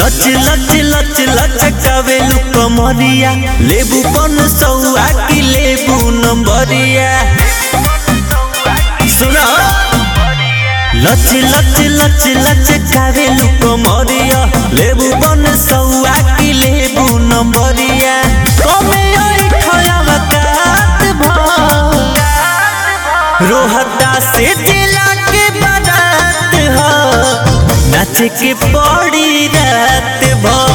लच लच लच लचकावेलू कमरिया लेबू पन सौआ की लेबू नंबरिया सुना लच लच लच लचकावेलू कमरिया लेबू पन सौआ की लेबू नंबरिया कमे आई खयावा कात भ रोहता से जिला के बारात हो नाच के पड़ी रात भर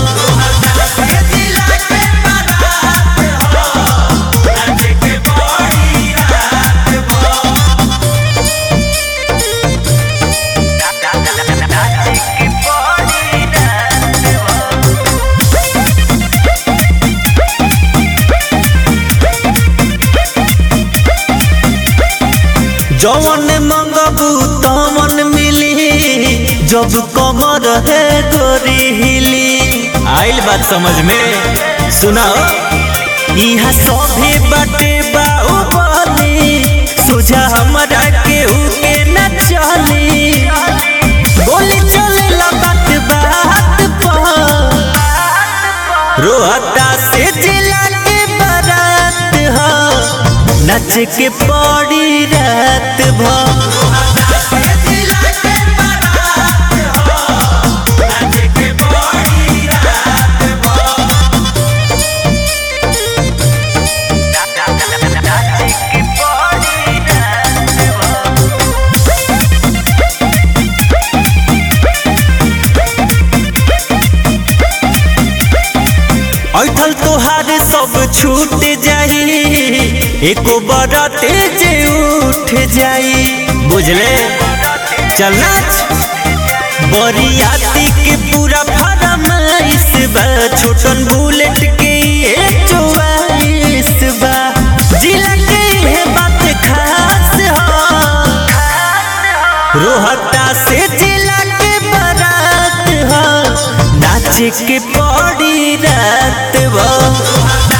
जवन मंगबू तमन मिली जब कमर है गोरी हिली आइल बात समझ में सुना यहाँ सभी बाटे बाहुबली सोझा हमरा केहू के न चली बोली चले बात बात पर रोहता से जिला के बारात हो नच के पड़ी रात भर ऐठल तोहार सब छूट जाई एको बराते जे उठ जाई बुझले चल नाच बरियाती के पूरा फरमाइश बा छोटन बुलेट के ये चौवाइश बा जिला के है बात खास हो रोहता से जिला के बारात हो नाच के पड़ी रात भर